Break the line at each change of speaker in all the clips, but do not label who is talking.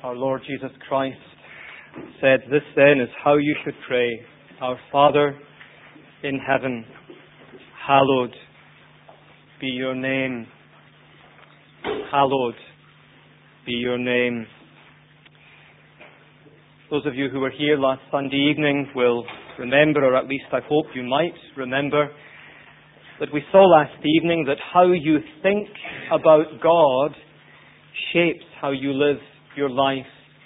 Our Lord Jesus Christ said, "This then is how you should pray. Our Father in heaven, hallowed be your name. Hallowed be your name." Those of you who were here last Sunday evening will remember, or at least I hope you might remember, that we saw last evening that how you think about God shapes how you live your life.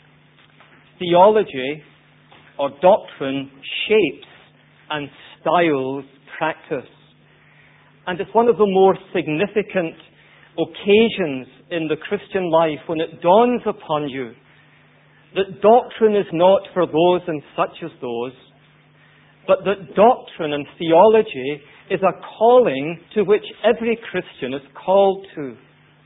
Theology or doctrine shapes and styles practice. And it's one of the more significant occasions in the Christian life when it dawns upon you that doctrine is not for those and such as those, but that doctrine and theology is a calling to which every Christian is called to.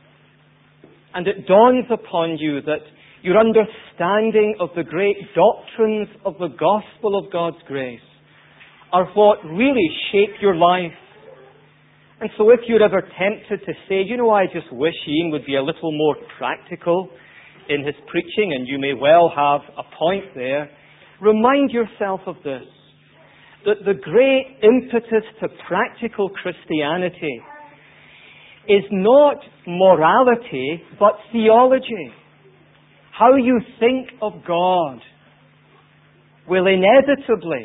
And it dawns upon you that your understanding of the great doctrines of the gospel of God's grace are what really shape your life. And so if you're ever tempted to say, I just wish Ian would be a little more practical in his preaching, and you may well have a point there, remind yourself of this, that the great impetus to practical Christianity is not morality, but theology. How you think of God will inevitably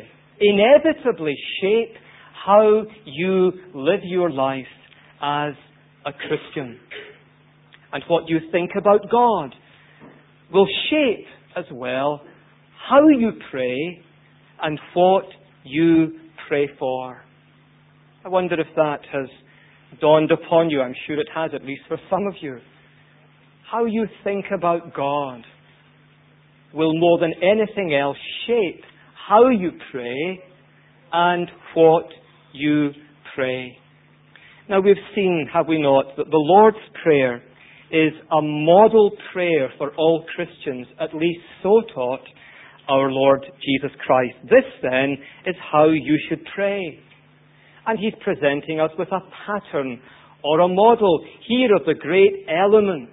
shape how you live your life as a Christian. And what you think about God will shape as well how you pray and what you pray for. I wonder if that has dawned upon you. I'm sure it has, at least for some of you. How you think about God will more than anything else shape how you pray and what you pray. Now we've seen, have we not, that the Lord's Prayer is a model prayer for all Christians, at least so taught our Lord Jesus Christ. This then is how you should pray. And He's presenting us with a pattern or a model here of the great elements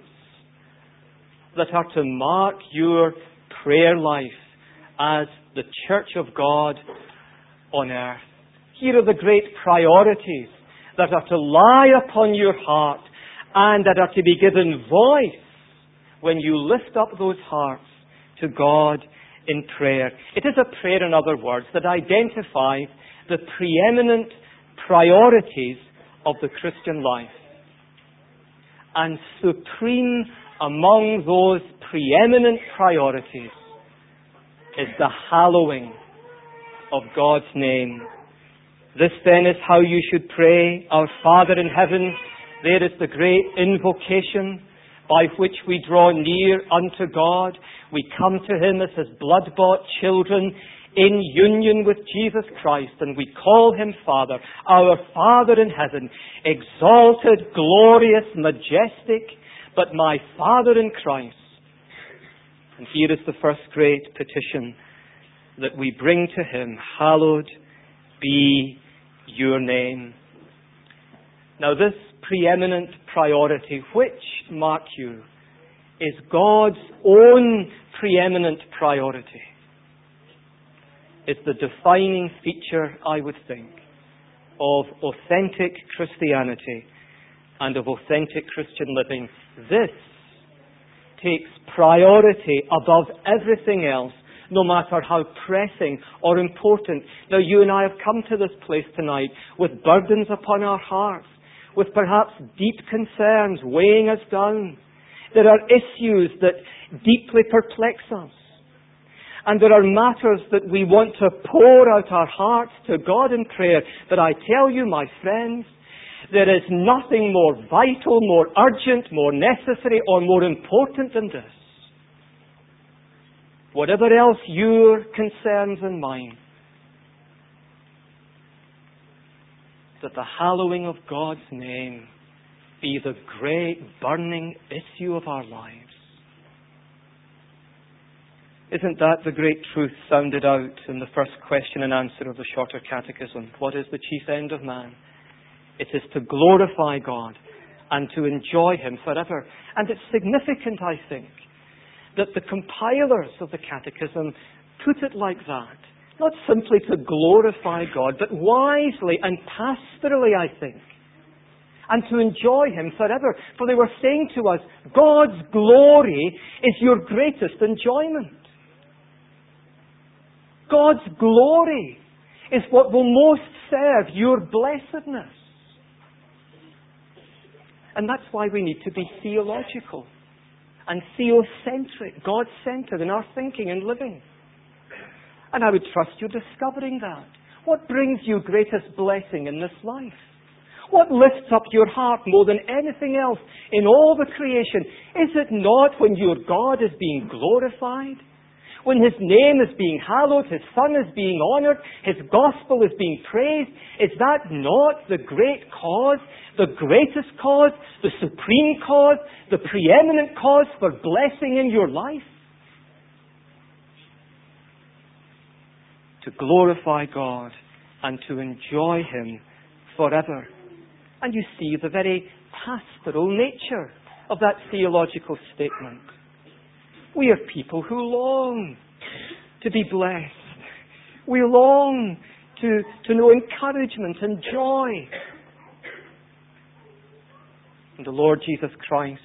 that are to mark your prayer life as the Church of God on earth. Here are the great priorities that are to lie upon your heart and that are to be given voice when you lift up those hearts to God in prayer. It is a prayer, in other words, that identifies the preeminent priorities of the Christian life. And supreme among those preeminent priorities is the hallowing of God's name. This then is how you should pray. Our Father in heaven, there is the great invocation by which we draw near unto God. We come to Him as His blood-bought children in union with Jesus Christ, and we call Him Father. Our Father in heaven, exalted, glorious, majestic, but my Father in Christ. And here is the first great petition that we bring to Him. Hallowed be your name. Now this preeminent priority, which, mark you, is God's own preeminent priority, is the defining feature, I would think, of authentic Christianity and of authentic Christian living. This takes priority above everything else, no matter how pressing or important. Now, you and I have come to this place tonight with burdens upon our hearts, with perhaps deep concerns weighing us down. There are issues that deeply perplex us. And there are matters that we want to pour out our hearts to God in prayer. But I tell you, my friends, there is nothing more vital, more urgent, more necessary, or more important than this. Whatever else your concerns and mine, that the hallowing of God's name be the great burning issue of our lives. Isn't that the great truth sounded out in the first question and answer of the Shorter Catechism? What is the chief end of man? It is to glorify God and to enjoy Him forever. And it's significant, I think, that the compilers of the Catechism put it like that. Not simply to glorify God, but wisely and pastorally, I think. And to enjoy Him forever. For they were saying to us, God's glory is your greatest enjoyment. God's glory is what will most serve your blessedness. And that's why we need to be theological and theocentric, God-centered in our thinking and living. And I would trust you're discovering that. What brings you greatest blessing in this life? What lifts up your heart more than anything else in all the creation? Is it not when your God is being glorified? When His name is being hallowed, His Son is being honoured, His gospel is being praised? Is that not the great cause, the greatest cause, the supreme cause, the preeminent cause for blessing in your life? To glorify God and to enjoy Him forever. And you see the very pastoral nature of that theological statement. We are people who long to be blessed. We long to know encouragement and joy. And the Lord Jesus Christ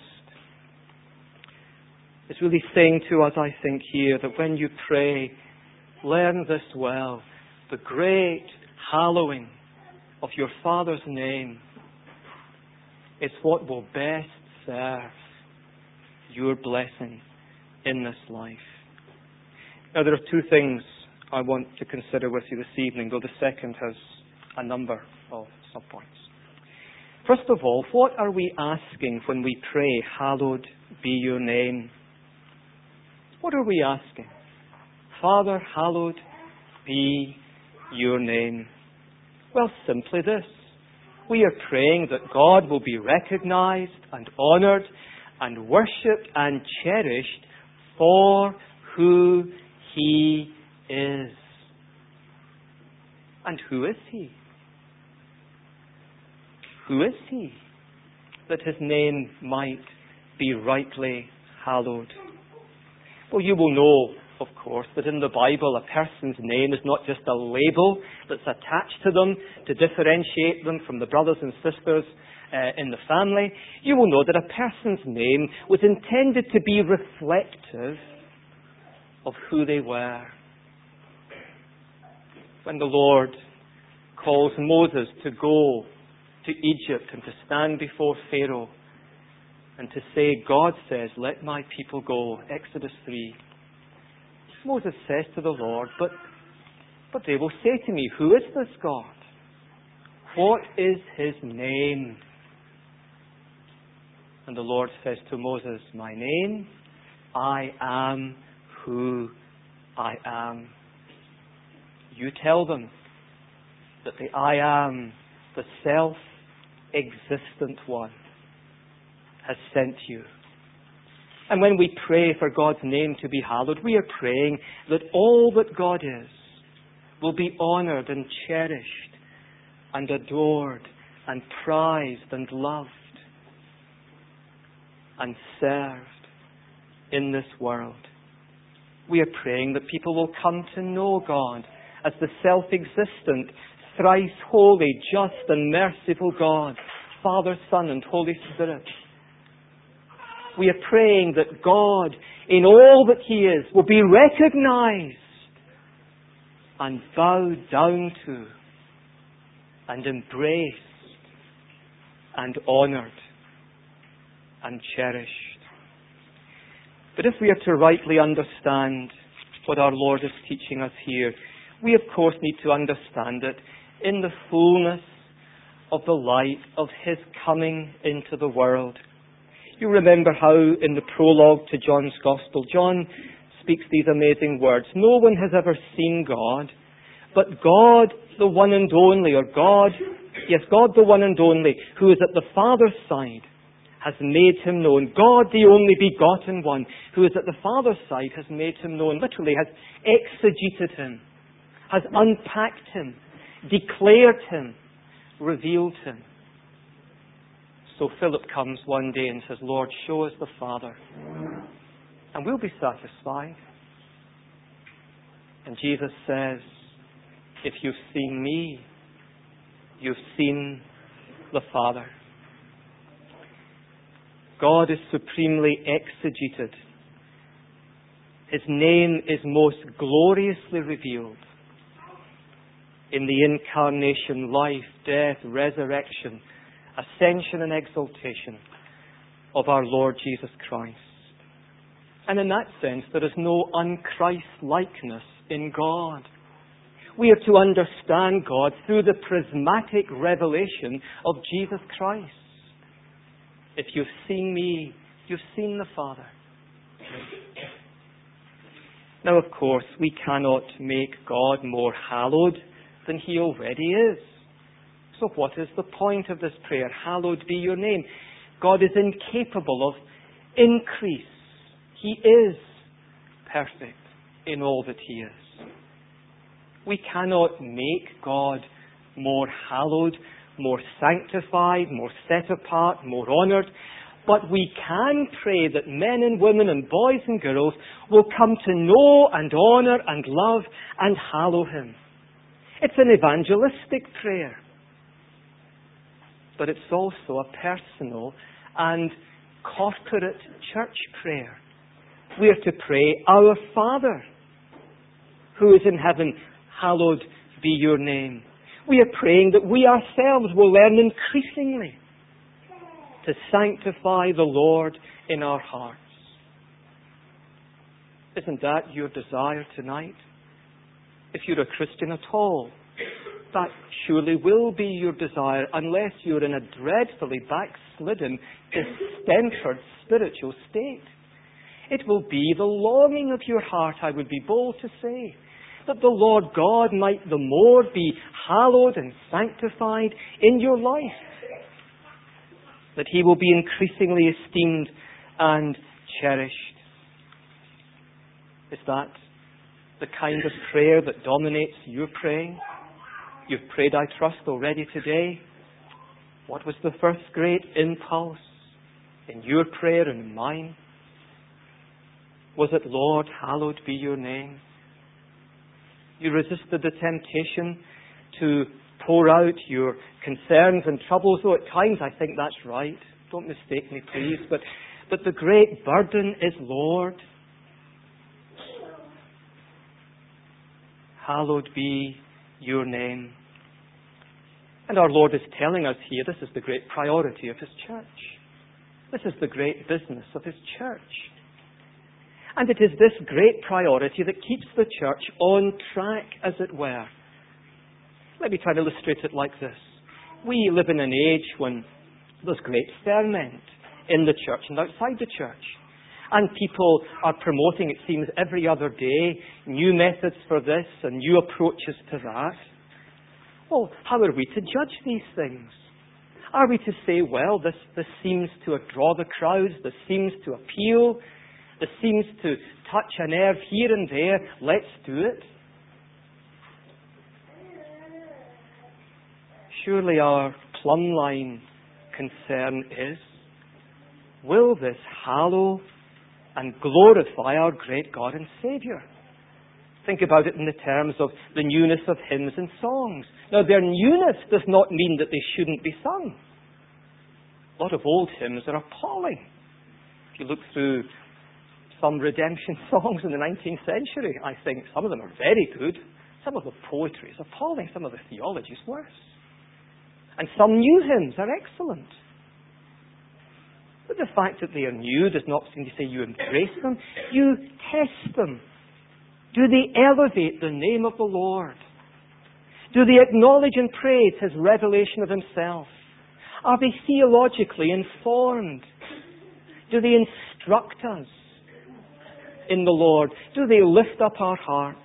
is really saying to us, I think, here, that when you pray, learn this well. The great hallowing of your Father's name is what will best serve your blessing in this life. Now, there are two things I want to consider with you this evening, though the second has a number of subpoints. First of all, what are we asking when we pray, hallowed be your name? What are we asking? Father, hallowed be your name. Well, simply this. We are praying that God will be recognized and honored and worshipped and cherished for who He is. And who is He? Who is He? That His name might be rightly hallowed. Well, you will know, of course, that in the Bible a person's name is not just a label that's attached to them to differentiate them from the brothers and sisters in the family. You will know that a person's name was intended to be reflective of who they were. When the Lord calls Moses to go to Egypt and to stand before Pharaoh and to say, God says, let my people go, Exodus 3. Moses says to the Lord, but they will say to me, who is this God? What is His name? And the Lord says to Moses, my name, I am who I am. You tell them that the I am, the self-existent one, has sent you. And when we pray for God's name to be hallowed, we are praying that all that God is will be honoured and cherished and adored and prized and loved and served in this world. We are praying that people will come to know God as the self-existent, thrice holy, just and merciful God, Father, Son and Holy Spirit. We are praying that God, in all that He is, will be recognized and bowed down to and embraced and honoured and cherished. But if we are to rightly understand what our Lord is teaching us here, we of course need to understand it in the fullness of the light of His coming into the world. You remember how in the prologue to John's Gospel, John speaks these amazing words. No one has ever seen God, but God the one and only, God the one and only, who is at the Father's side, has made Him known. God the only begotten one, who is at the Father's side, has made Him known. Literally, has exegeted Him, has unpacked Him, declared Him, revealed Him. So Philip comes one day and says, Lord, show us the Father, and we'll be satisfied. And Jesus says, if you've seen me, you've seen the Father. God is supremely exegeted. His name is most gloriously revealed in the incarnation, life, death, resurrection, ascension and exaltation of our Lord Jesus Christ. And in that sense, there is no un-Christ-likeness in God. We are to understand God through the prismatic revelation of Jesus Christ. If you've seen me, you've seen the Father. Now, of course, we cannot make God more hallowed than He already is. So what is the point of this prayer? Hallowed be your name. God is incapable of increase. He is perfect in all that He is. We cannot make God more hallowed, more sanctified, more set apart, more honoured. But we can pray that men and women and boys and girls will come to know and honour and love and hallow Him. It's an evangelistic prayer. But it's also a personal and corporate church prayer. We are to pray, Our Father, who is in heaven, hallowed be your name. We are praying that we ourselves will learn increasingly to sanctify the Lord in our hearts. Isn't that your desire tonight? If you're a Christian at all, that surely will be your desire, unless you're in a dreadfully backslidden, distempered spiritual state. It will be the longing of your heart, I would be bold to say, that the Lord God might the more be hallowed and sanctified in your life, that He will be increasingly esteemed and cherished. Is that the kind of prayer that dominates your praying? You've prayed, I trust, already today. What was the first great impulse in your prayer and in mine? Was it, Lord, hallowed be your name? You resisted the temptation to pour out your concerns and troubles, though at times I think that's right. Don't mistake me, please. But the great burden is, Lord, hallowed be your name. And our Lord is telling us here this is the great priority of His church. This is the great business of His church. And it is this great priority that keeps the church on track, as it were. Let me try to illustrate it like this. We live in an age when there's great ferment in the church and outside the church. And people are promoting, it seems, every other day, new methods for this and new approaches to that. Well, how are we to judge these things? Are we to say, well, this seems to draw the crowds, this seems to appeal, this seems to touch a nerve here and there, let's do it? Surely our plumb line concern is, will this hallow and glorify our great God and Saviour? Think about it in the terms of the newness of hymns and songs. Now, their newness does not mean that they shouldn't be sung. A lot of old hymns are appalling. If you look through some redemption songs in the 19th century, I think some of them are very good. Some of the poetry is appalling. Some of the theology is worse. And some new hymns are excellent. But the fact that they are new does not seem to say you embrace them. You test them. Do they elevate the name of the Lord? Do they acknowledge and praise His revelation of Himself? Are they theologically informed? Do they instruct us in the Lord? Do they lift up our hearts?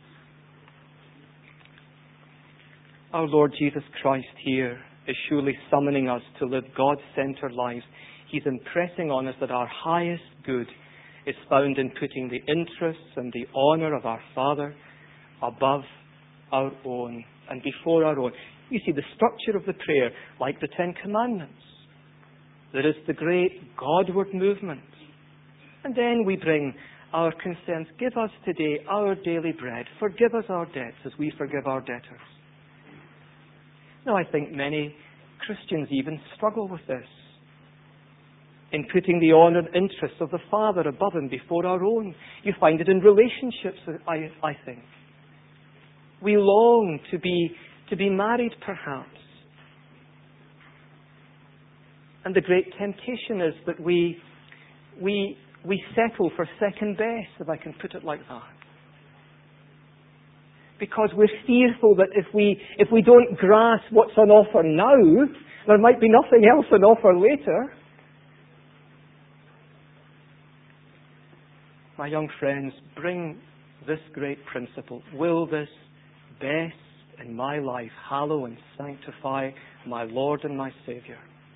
Our Lord Jesus Christ here is surely summoning us to live God-centered lives. He's impressing on us that our highest good is found in putting the interests and the honour of our Father above our own and before our own. You see, the structure of the prayer, like the Ten Commandments, there is the great Godward movement. And then we bring our concerns. Give us today our daily bread. Forgive us our debts as we forgive our debtors. Now, I think many Christians even struggle with this, in putting the honour and interests of the Father above and before our own. You find it in relationships, I think. We long to be married, perhaps. And the great temptation is that we settle for second best, if I can put it like that. Because we're fearful that if we don't grasp what's on offer now, there might be nothing else on offer later. My young friends, bring this great principle. Will this best in my life hallow and sanctify my Lord and my Saviour?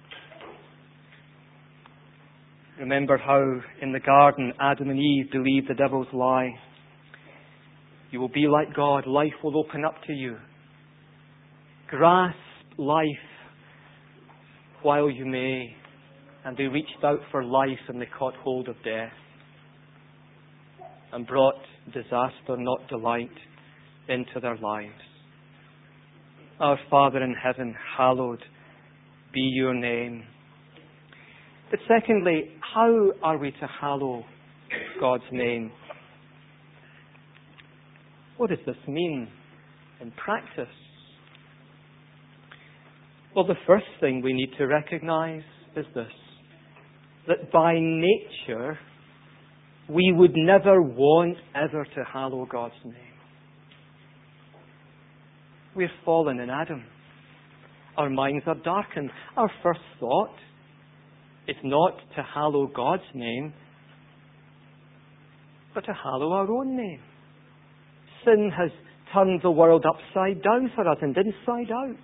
Remember how in the garden Adam and Eve believed the devil's lie. You will be like God. Life will open up to you. Grasp life while you may. And they reached out for life and they caught hold of death and brought disaster, not delight, into their lives. Our Father in heaven, hallowed be your name. But secondly, how are we to hallow God's name? What does this mean in practice? Well, the first thing we need to recognize is this, that by nature, we would never want ever to hallow God's name. We're fallen in Adam. Our minds are darkened. Our first thought is not to hallow God's name, but to hallow our own name. Sin has turned the world upside down for us and inside out.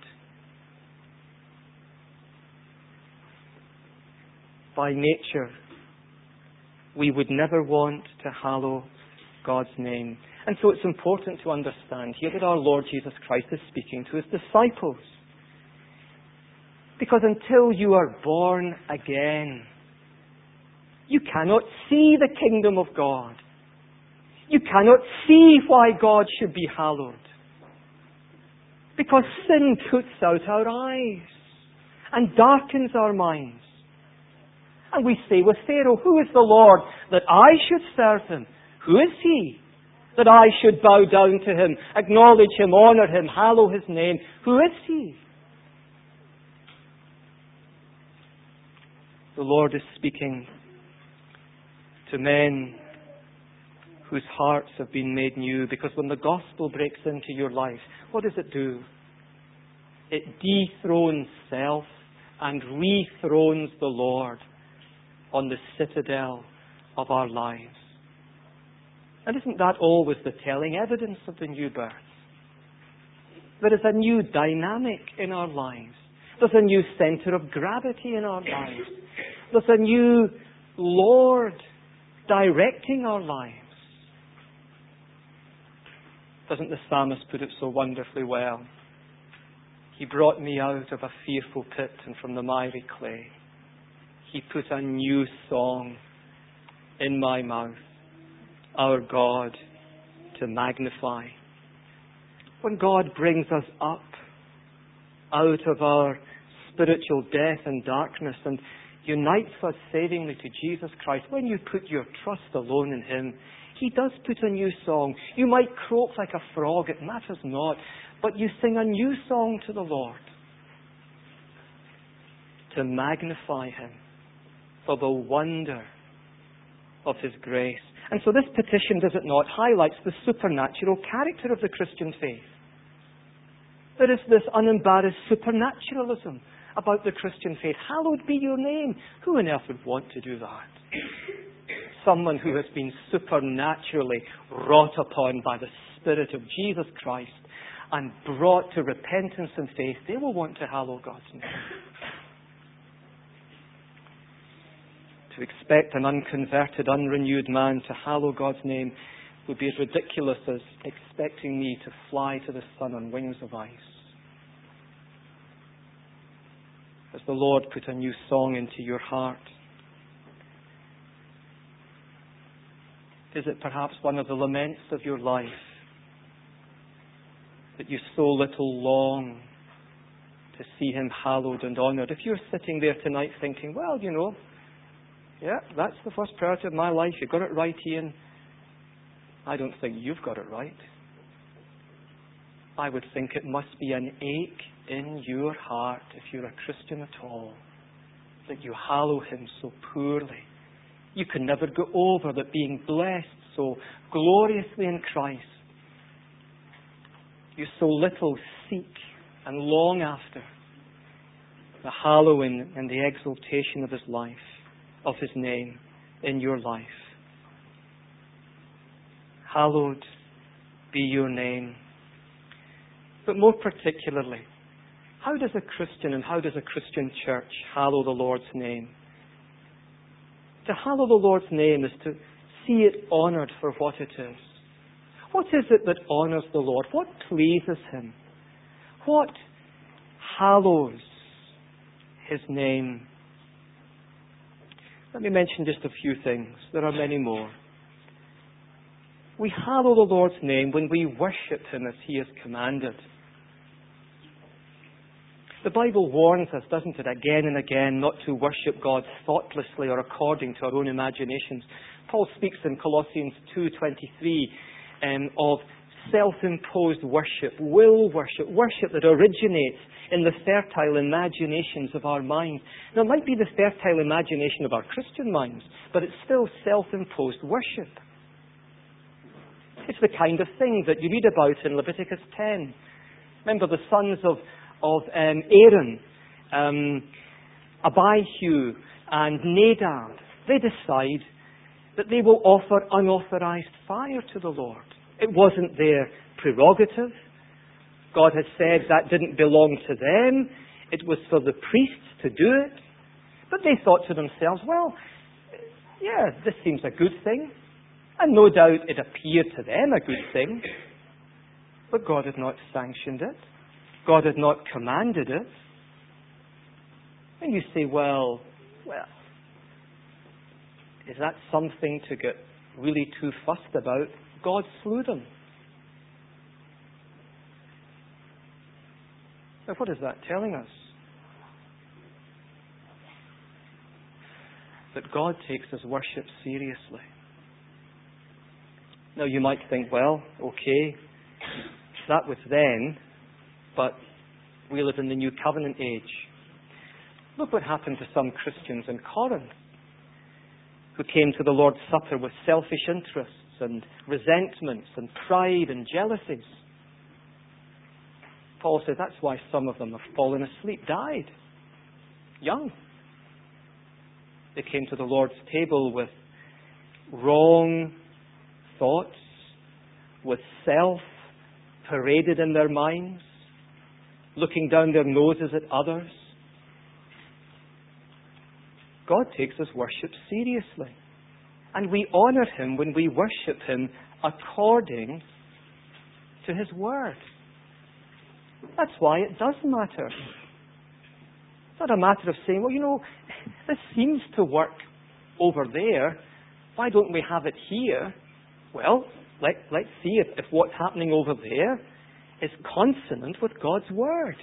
By nature, we would never want to hallow God's name. And so it's important to understand here that our Lord Jesus Christ is speaking to his disciples. Because until you are born again, you cannot see the kingdom of God. You cannot see why God should be hallowed. Because sin puts out our eyes and darkens our minds. And we say with Pharaoh, who is the Lord that I should serve him? Who is he that I should bow down to him, acknowledge him, honour him, hallow his name? Who is he? The Lord is speaking to men whose hearts have been made new, because when the gospel breaks into your life, what does it do? It dethrones self and rethrones the Lord on the citadel of our lives. And isn't that always the telling evidence of the new birth? There is a new dynamic in our lives. There's a new centre of gravity in our lives. There's a new Lord directing our lives. Doesn't the psalmist put it so wonderfully well? He brought me out of a fearful pit and from the miry clay. He put a new song in my mouth, our God to magnify. When God brings us up out of our spiritual death and darkness and unites us savingly to Jesus Christ, when you put your trust alone in him, he does put a new song. You might croak like a frog, it matters not, but you sing a new song to the Lord to magnify him for the wonder of his grace. And so this petition, does it not, highlights the supernatural character of the Christian faith. There is this unembarrassed supernaturalism about the Christian faith. Hallowed be your name. Who on earth would want to do that? Someone who has been supernaturally wrought upon by the Spirit of Jesus Christ and brought to repentance and faith, they will want to hallow God's name. To expect an unconverted, unrenewed man to hallow God's name would be as ridiculous as expecting me to fly to the sun on wings of ice. As the Lord put a new song into your heart, Is it perhaps one of the laments of your life that you so little long to see him hallowed and honoured? If you're sitting there tonight thinking, well, yeah, that's the first priority of my life. You got it right, Ian. I don't think you've got it right. I would think it must be an ache in your heart, if you're a Christian at all, that you hallow him so poorly. You can never go over that being blessed so gloriously in Christ, you so little seek and long after the hallowing and the exaltation of his life, of his name in your life. Hallowed be your name. But more particularly, how does a Christian and how does a Christian church hallow the Lord's name? To hallow the Lord's name is to see it honoured for what it is. What is it that honours the Lord? What pleases him? What hallows his name? Let me mention just a few things. There are many more. We hallow the Lord's name when we worship him as he has commanded. The Bible warns us, doesn't it, again and again, not to worship God thoughtlessly or according to our own imaginations. Paul speaks in Colossians 2:23 of self-imposed worship, will worship, worship that originates in the fertile imaginations of our minds. Now, it might be the fertile imagination of our Christian minds, but it's still self-imposed worship. It's the kind of thing that you read about in Leviticus 10. Remember the sons of Aaron, Abihu and Nadab, they decide that they will offer unauthorized fire to the Lord. It wasn't their prerogative. God had said that didn't belong to them. It was for the priests to do it. But they thought to themselves, well, yeah, this seems a good thing. And no doubt it appeared to them a good thing. But God had not sanctioned it. God had not commanded it. And you say, well, is that something to get really too fussed about? God slew them. Now, what is that telling us? That God takes his worship seriously. Now, you might think, well, okay, that was then, but we live in the New Covenant age. Look what happened to some Christians in Corinth who came to the Lord's Supper with selfish interests and resentments and pride and jealousies. Paul says that's why some of them have fallen asleep, died, young. They came to the Lord's table with wrong thoughts, with self paraded in their minds, looking down their noses at others. God takes his worship seriously. And we honour him when we worship him according to his word. That's why it does matter. It's not a matter of saying, well, this seems to work over there. Why don't we have it here? Well, let's see if what's happening over there is consonant with God's word.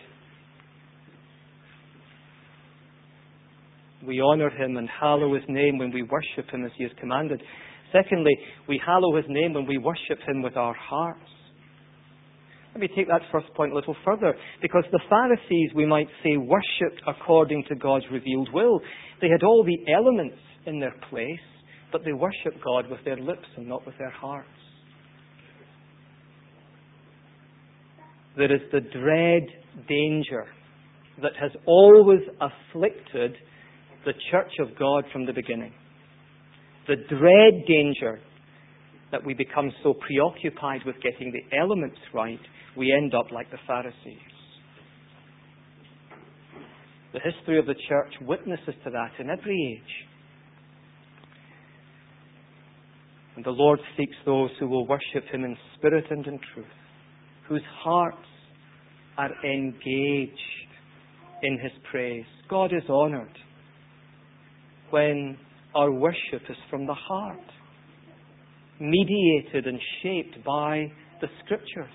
We honour him and hallow his name when we worship him as he has commanded. Secondly, we hallow his name when we worship him with our hearts. Let me take that first point a little further, because the Pharisees, we might say, worshipped according to God's revealed will. They had all the elements in their place, but they worshipped God with their lips and not with their hearts. There is the dread danger that has always afflicted the Church of God from the beginning. The dread danger that we become so preoccupied with getting the elements right, we end up like the Pharisees. The history of the Church witnesses to that in every age. And the Lord seeks those who will worship him in spirit and in truth, whose hearts are engaged in his praise. God is honoured when our worship is from the heart. mediated and shaped by the Scriptures.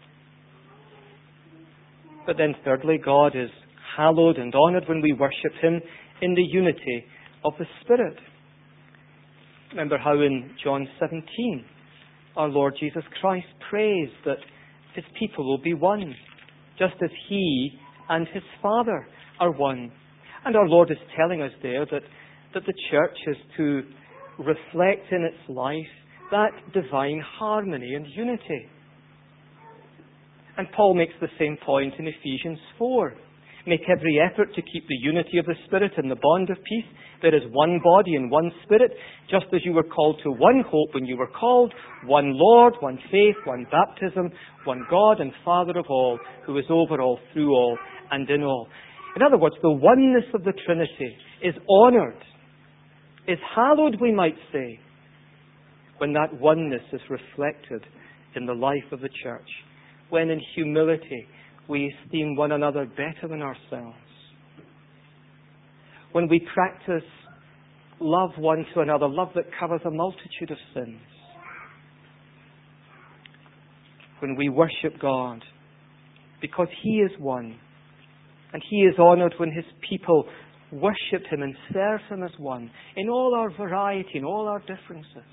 But then thirdly, God is hallowed and honoured when we worship Him in the unity of the Spirit. Remember how in John 17, our Lord Jesus Christ prays that His people will be one, just as He and His Father are one. And our Lord is telling us there that the church is to reflect in its life that divine harmony and unity. And Paul makes the same point in Ephesians 4. Make every effort to keep the unity of the Spirit in the bond of peace. There is one body and one Spirit, just as you were called to one hope when you were called, one Lord, one faith, one baptism, one God and Father of all, who is over all, through all, and in all. In other words, the oneness of the Trinity is honoured, is hallowed, we might say, when that oneness is reflected in the life of the church, when in humility we esteem one another better than ourselves, when we practice love one to another, love that covers a multitude of sins, when we worship God because He is one, and He is honoured when His people worship Him and serve Him as one in all our variety, in all our differences.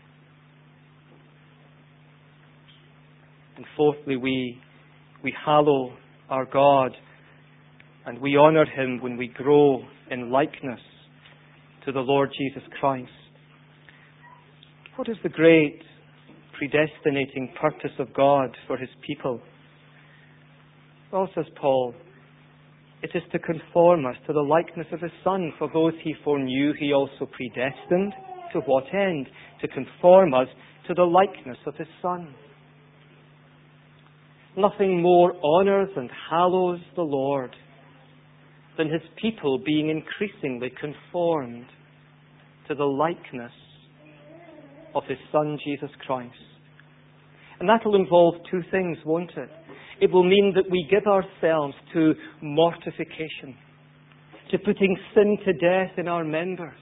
And fourthly, we hallow our God and we honour Him when we grow in likeness to the Lord Jesus Christ. What is the great predestinating purpose of God for His people? Well, says Paul, it is to conform us to the likeness of His Son. For those He foreknew, He also predestined. To what end? To conform us to the likeness of His Son. Nothing more honours and hallows the Lord than His people being increasingly conformed to the likeness of His Son, Jesus Christ. And that will involve two things, won't it? It will mean that we give ourselves to mortification, to putting sin to death in our members.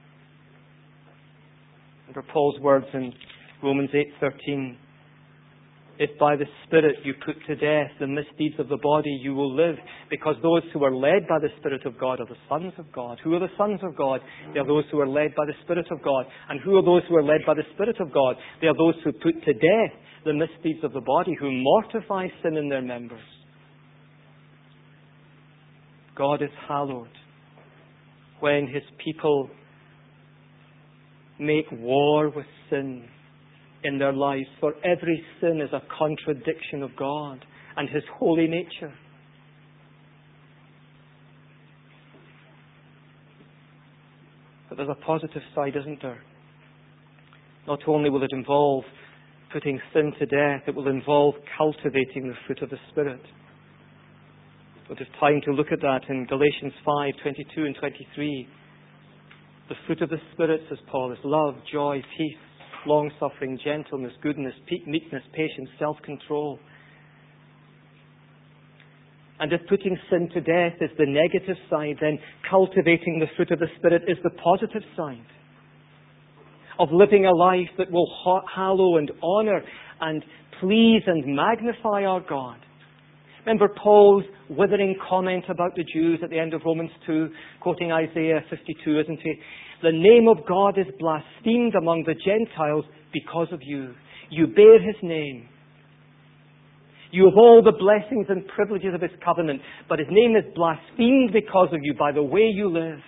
Under Paul's words in Romans 8:13, if by the Spirit you put to death the misdeeds of the body, you will live, because those who are led by the Spirit of God are the sons of God. Who are the sons of God? They are those who are led by the Spirit of God. And who are those who are led by the Spirit of God? They are those who put to death the misdeeds of the body, who mortify sin in their members. God is hallowed when His people make war with sin in their lives, for every sin is a contradiction of God and His holy nature. But there's a positive side, isn't there? Not only will it involve putting sin to death, it will involve cultivating the fruit of the Spirit. We'll have time to look at that in Galatians 5:22 and 23. The fruit of the Spirit, says Paul, is love, joy, peace, long-suffering, gentleness, goodness, meekness, patience, self-control. And if putting sin to death is the negative side, then cultivating the fruit of the Spirit is the positive side of living a life that will hallow and honour and please and magnify our God. Remember Paul's withering comment about the Jews at the end of Romans 2, quoting Isaiah 52, isn't he? The name of God is blasphemed among the Gentiles because of you. You bear His name. You have all the blessings and privileges of His covenant, but His name is blasphemed because of you by the way you live.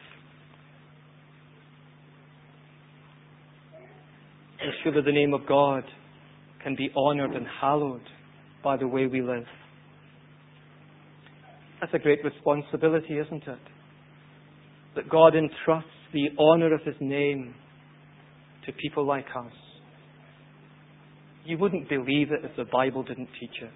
And surely the name of God can be honoured and hallowed by the way we live. That's a great responsibility, isn't it? That God entrusts the honour of His name to people like us. You wouldn't believe it if the Bible didn't teach it.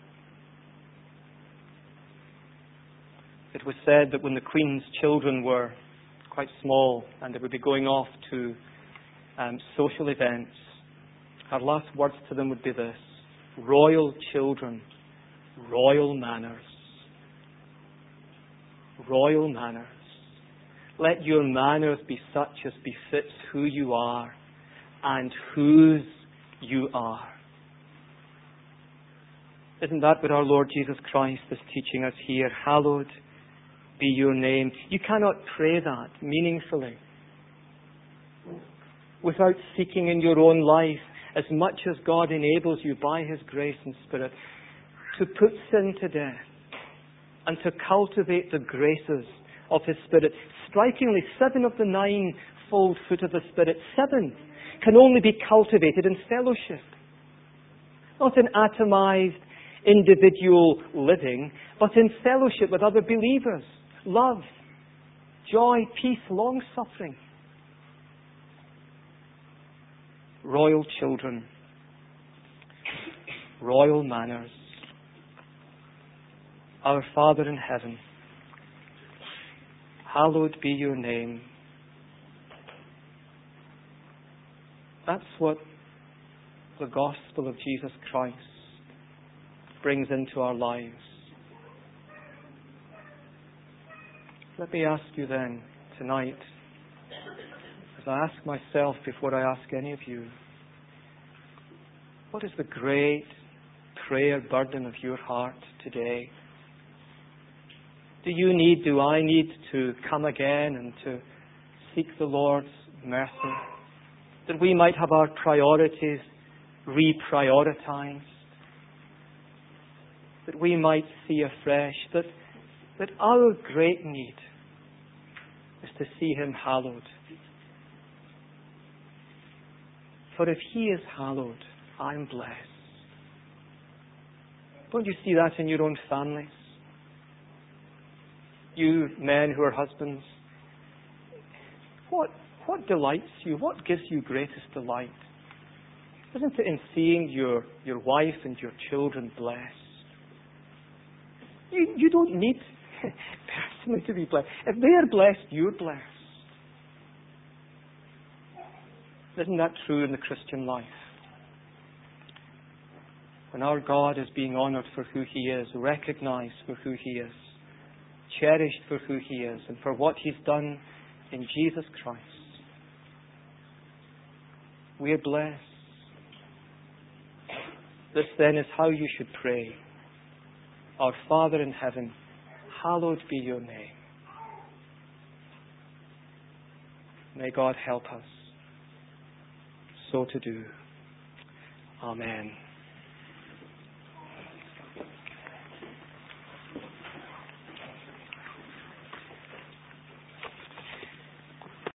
It was said that when the Queen's children were quite small and they would be going off to social events, her last words to them would be this: royal children, royal manners. Royal manners. Let your manners be such as befits who you are and whose you are. Isn't that what our Lord Jesus Christ is teaching us here? Hallowed be your name. You cannot pray that meaningfully without seeking in your own life, as much as God enables you by His grace and Spirit, to put sin to death and to cultivate the graces of His Spirit. Strikingly, 7 of the 9-fold fruit of the Spirit, 7, can only be cultivated in fellowship. Not in atomized, individual living, but in fellowship with other believers. Love, joy, peace, long-suffering. Royal children, royal manners. Our Father in heaven, hallowed be your name. That's what the gospel of Jesus Christ brings into our lives. Let me ask you then, tonight, as I ask myself before I ask any of you, what is the great prayer burden of your heart today? Do I need to come again and to seek the Lord's mercy? That we might have our priorities reprioritized? That we might see afresh that our great need is to see Him hallowed. For if He is hallowed, I'm blessed. Don't you see that in your own families? You men who are husbands, what delights you? What gives you greatest delight? Isn't it in seeing your wife and your children blessed? You don't need personally to be blessed. If they are blessed, you're blessed. Isn't that true in the Christian life? When our God is being honoured for who He is, recognized for who He is, cherished for who He is, and for what He's done in Jesus Christ, we are blessed. This then is how you should pray. Our Father in heaven, hallowed be your name. May God help us so to do. Amen.